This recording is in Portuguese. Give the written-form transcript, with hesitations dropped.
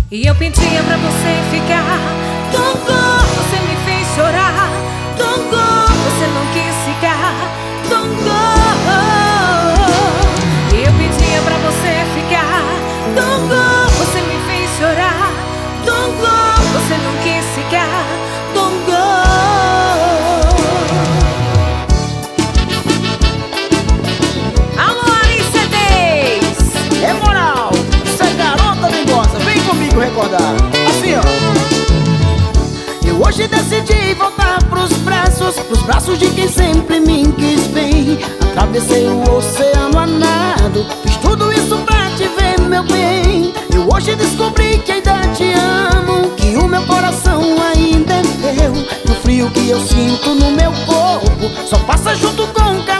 E eu pedia pra você ficar. Tongo, você me fez chorar. Tongo, você não quis ficar. Tongo, e eu pedia pra você ficar. Tongo, você me fez chorar. Tongo, você não quis ficar. Tongo. Alô, Alice, É moral, você é garota dengosa, vem comigo recordar. Assim, ó. Eu hoje decidi voltar pros braços de quem sempre me quis bem. Atravessei o oceano a nado, fiz tudo isso pra te ver, meu bem. Eu hoje descobri que ainda te amo, que o meu coração ainda é teu. O frio que eu sinto no meu corpo só passa junto com o